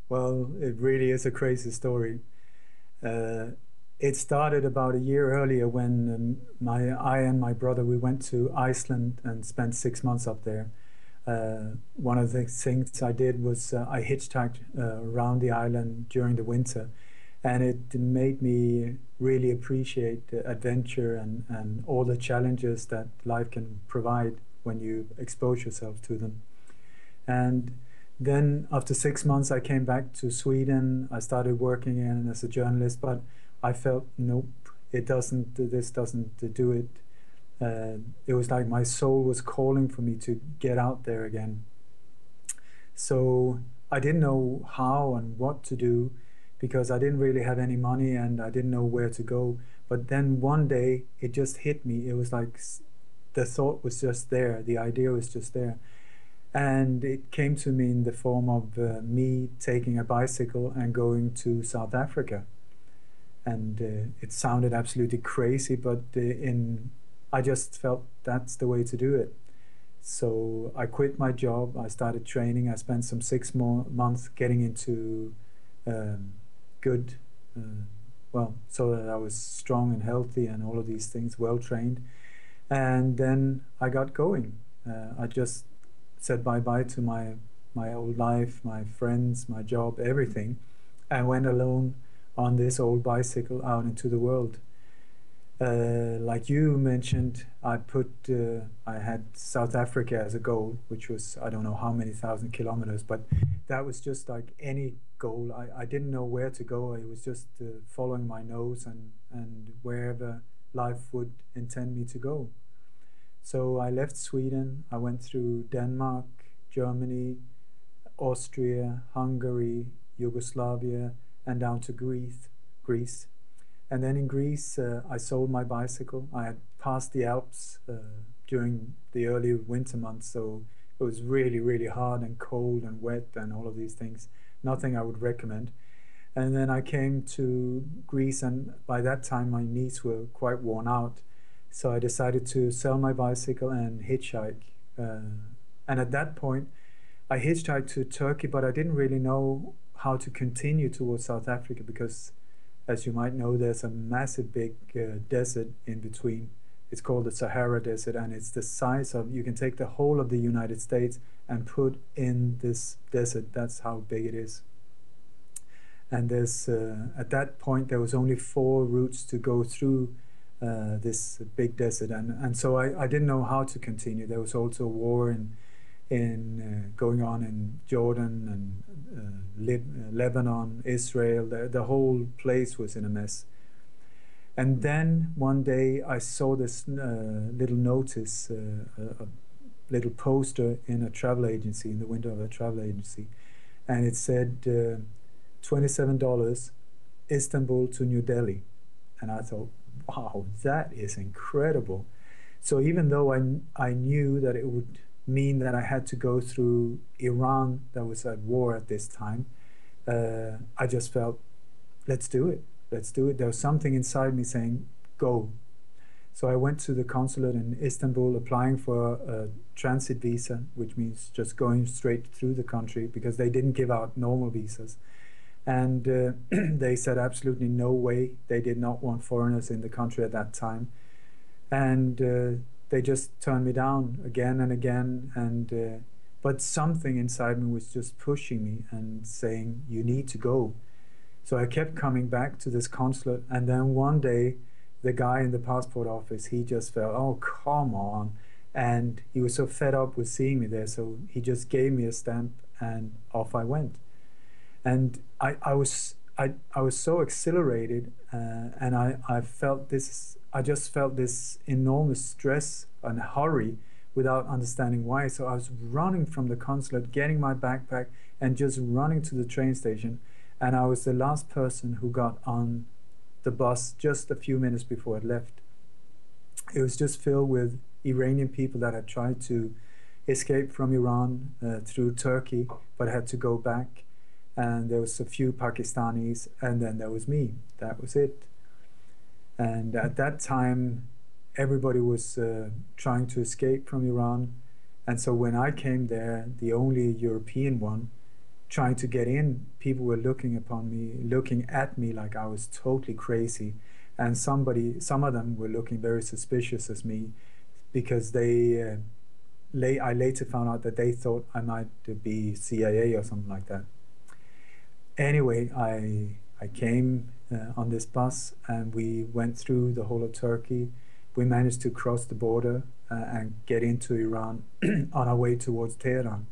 Well, it really is a crazy story. Uh, it started about a year earlier when I and my brother we went to Iceland and spent 6 months up there. One of the things I did was I hitchhiked around the island during the winter, and it made me really appreciate the adventure and all the challenges that life can provide when you expose yourself to them. And then after 6 months, I came back to Sweden. I started working in as a journalist, but I felt, nope, this doesn't do it. It was like my soul was calling for me to get out there again. So I didn't know how and what to do because I didn't really have any money and I didn't know where to go. But then one day it just hit me. It was like the thought was just there, the idea was just there. And it came to me in the form of me taking a bicycle and going to South Africa. And it sounded absolutely crazy, but I just felt that's the way to do it. So I quit my job. I started training. I spent some 6 more months getting into um, good, well, so that I was strong and healthy and all of these things, well trained. And then I got going. I just said bye bye to my old life, my friends, my job, everything, and went alone on this old bicycle out into the world. Like you mentioned, I had South Africa as a goal, which was I don't know how many thousand kilometers, but that was just like any goal. I didn't know where to go. I was just following my nose and wherever life would intend me to go. So I left Sweden. I went through Denmark, Germany, Austria, Hungary, Yugoslavia, and down to Greece. And then in Greece, I sold my bicycle. I had passed the Alps during the early winter months, so it was really, really hard and cold and wet and all of these things. Nothing I would recommend. And then I came to Greece, and by that time my knees were quite worn out. So I decided to sell my bicycle and hitchhike. And at that point, I hitchhiked to Turkey, but I didn't really know how to continue towards South Africa because, as you might know, there's a massive big desert in between. It's called the Sahara Desert, and it's the size of, you can take the whole of the United States and put in this desert. That's how big it is. And at that point, there was only four routes to go through this big desert, and so I didn't know how to continue. There was also a war in going on in Jordan and Lebanon, Israel. The whole place was in a mess. And then one day I saw this little notice, a little poster in a travel agency, in the window of a travel agency, and it said $27, Istanbul to New Delhi. And I thought, wow, that is incredible. So even though I knew that it would mean that I had to go through Iran, that was at war at this time, I just felt, let's do it. Let's do it. There was something inside me saying, go. So I went to the consulate in Istanbul applying for a transit visa, which means just going straight through the country because they didn't give out normal visas. And they said absolutely no way. They did not want foreigners in the country at that time. And they just turned me down again and again. And but something inside me was just pushing me and saying, you need to go. So I kept coming back to this consulate. And then one day, the guy in the passport office, he just felt, oh, come on. And he was so fed up with seeing me there. So he just gave me a stamp and off I went. And I was so exhilarated, and I felt this. I just felt this enormous stress and hurry without understanding why. So I was running from the consulate, getting my backpack, and just running to the train station. And I was the last person who got on the bus just a few minutes before it left. It was just filled with Iranian people that had tried to escape from Iran through Turkey, but had to go back. And there was a few Pakistanis, and then there was me. That was it. And at that time, everybody was trying to escape from Iran. And so when I came there, the only European one, trying to get in, people were looking at me like I was totally crazy, and some of them were looking very suspicious as me because I later found out that they thought I might be CIA or something like that. Anyway, I came on this bus and we went through the whole of Turkey. We managed to cross the border and get into Iran on our way towards Tehran.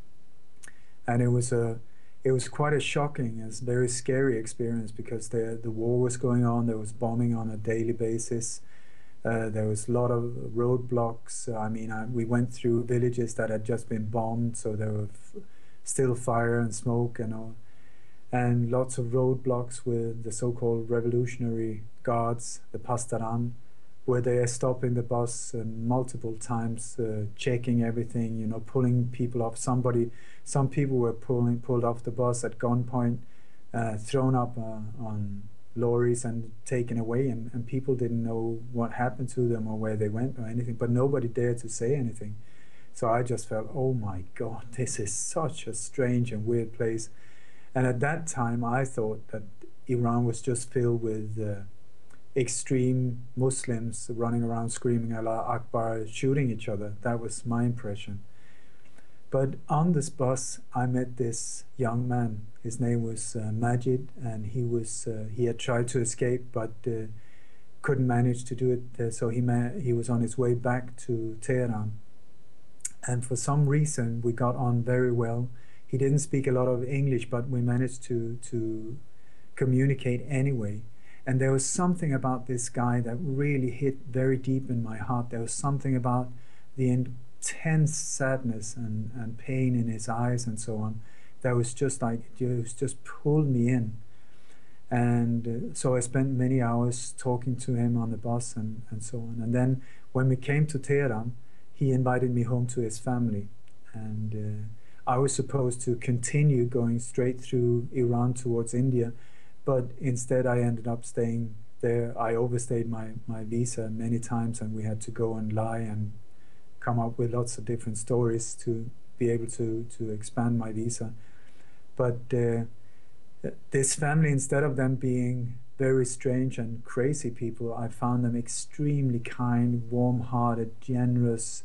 And it was quite a shocking, it's a very scary experience because the war was going on. There was bombing on a daily basis. There was a lot of roadblocks. I mean, we went through villages that had just been bombed, so there were still fire and smoke and all, and lots of roadblocks with the so-called Revolutionary Guards, the Pastaran, where they are stopping the bus multiple times, checking everything, you know, pulling people off. Some people were pulled off the bus at gunpoint, thrown up on lorries and taken away, and people didn't know what happened to them or where they went or anything, but nobody dared to say anything. So I just felt, oh my God, this is such a strange and weird place. And at that time, I thought that Iran was just filled with extreme Muslims running around screaming Allah Akbar, shooting each other. That was my impression. But on this bus, I met this young man. His name was Majid, and he had tried to escape, but couldn't manage to do it. So he was on his way back to Tehran. And for some reason, we got on very well. He didn't speak a lot of English, but we managed to communicate anyway. And there was something about this guy that really hit very deep in my heart. There was something about the intense sadness and pain in his eyes and so on that was just like, it just pulled me in. And so I spent many hours talking to him on the bus and so on. And then when we came to Tehran, he invited me home to his family. And I was supposed to continue going straight through Iran towards India, but instead I ended up staying there. I overstayed my visa many times, and we had to go and lie and come up with lots of different stories to be able to expand my visa. But this family, instead of them being very strange and crazy people, I found them extremely kind, warm-hearted, generous,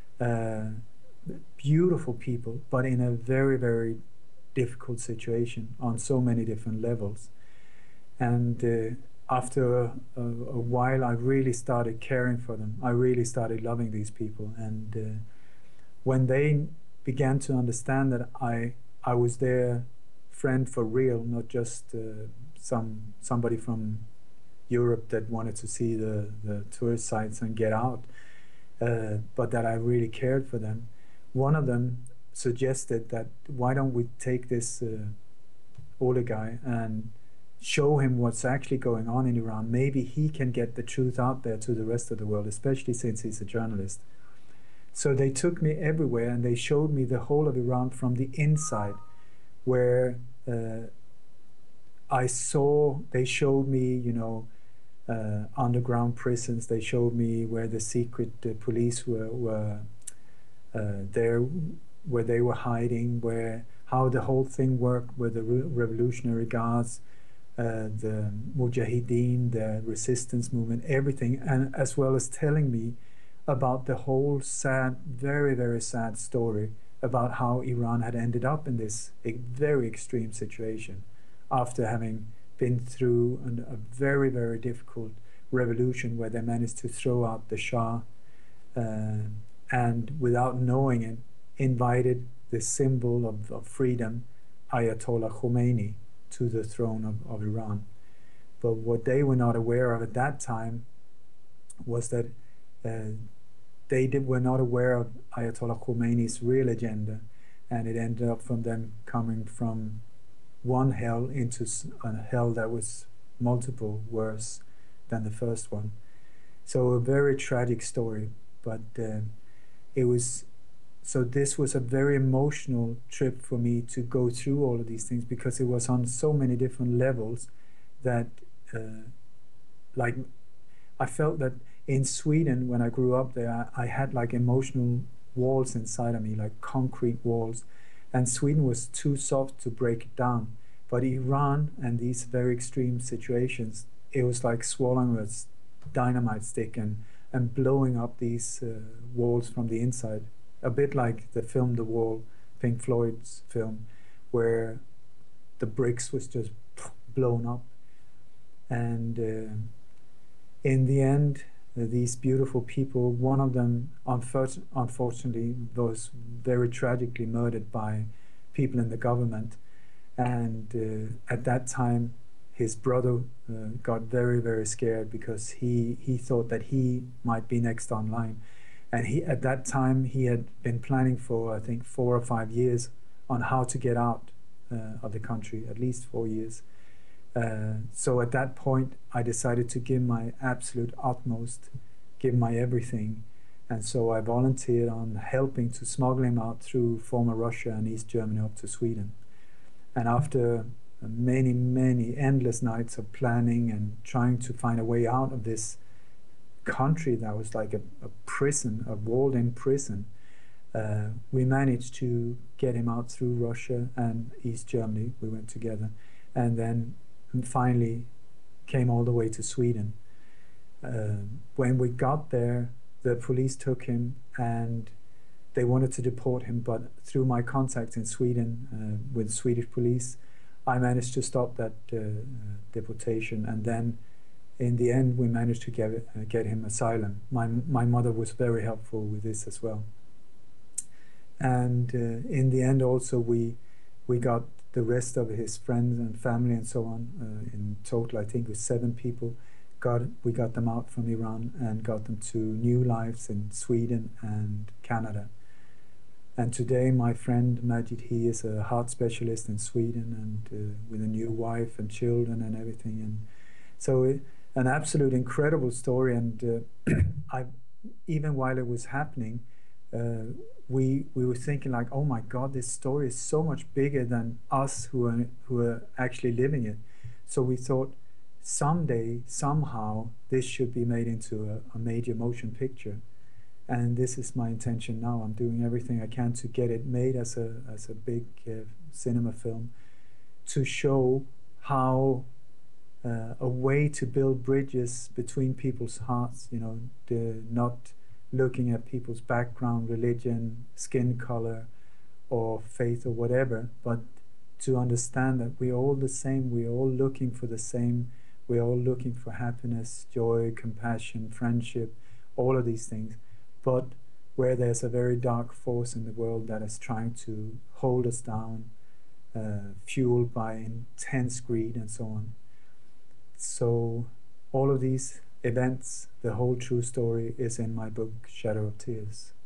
beautiful people, but in a very, very difficult situation on so many different levels. And after a while, I really started caring for them. I really started loving these people. And when they began to understand that I was their friend for real, not just somebody from Europe that wanted to see the tourist sites and get out, but that I really cared for them. One of them suggested that why don't we take this older guy and show him what's actually going on in Iran. Maybe he can get the truth out there to the rest of the world, especially since he's a journalist. So they took me everywhere and they showed me the whole of Iran from the inside, where they showed me, you know, underground prisons. They showed me where the secret police were there, where they were hiding, how the whole thing worked with the Revolutionary Guards, the Mujahideen, the resistance movement, everything, and as well as telling me about the whole sad, very, very sad story about how Iran had ended up in this very extreme situation after having been through a very, very difficult revolution where they managed to throw out the Shah and without knowing it, invited the symbol of freedom, Ayatollah Khomeini, to the throne of Iran. But what they were not aware of at that time was that were not aware of Ayatollah Khomeini's real agenda, and it ended up from them coming from one hell into a hell that was multiple worse than the first one. So a very tragic story, but this was a very emotional trip for me to go through all of these things, because it was on so many different levels that like I felt that in Sweden, when I grew up there, I had like emotional walls inside of me, like concrete walls. and Sweden was too soft to break it down. But Iran and these very extreme situations, it was like swallowing a dynamite stick and blowing up these walls from the inside. A bit like the film The Wall, Pink Floyd's film, where the bricks was just blown up. And in the end, these beautiful people, one of them unfortunately was very tragically murdered by people in the government. And at that time, his brother got very, very scared because he thought that he might be next online. And at that time, he had been planning for, I think, 4 or 5 years on how to get out of the country, at least 4 years. So at that point, I decided to give my absolute utmost, give my everything. And so I volunteered on helping to smuggle him out through former Russia and East Germany up to Sweden. And after many, many endless nights of planning and trying to find a way out of this country that was like a prison, a walled-in prison, we managed to get him out through Russia and East Germany. We went together, and then finally came all the way to Sweden. When we got there, the police took him and they wanted to deport him, but through my contacts in Sweden with Swedish police, I managed to stop that deportation, and then in the end we managed to get him asylum. My mother was very helpful with this as well. And in the end also we got the rest of his friends and family and so on. In total, I think it was 7 people. We got them out from Iran and got them to new lives in Sweden and Canada. And today my friend Majid, he is a heart specialist in Sweden and with a new wife and children and everything. And so an absolute incredible story. And even while it was happening, we were thinking like, oh my God, this story is so much bigger than us who are actually living it. So we thought someday, somehow, this should be made into a major motion picture. And this is my intention now. I'm doing everything I can to get it made as a big cinema film, to show how a way to build bridges between people's hearts, not looking at people's background, religion, skin color, or faith or whatever, but to understand that we're all the same, we're all looking for the same, we're all looking for happiness, joy, compassion, friendship, all of these things. But where there's a very dark force in the world that is trying to hold us down, fueled by intense greed and so on. So all of these events, the whole true story is in my book, Shadow of Tears.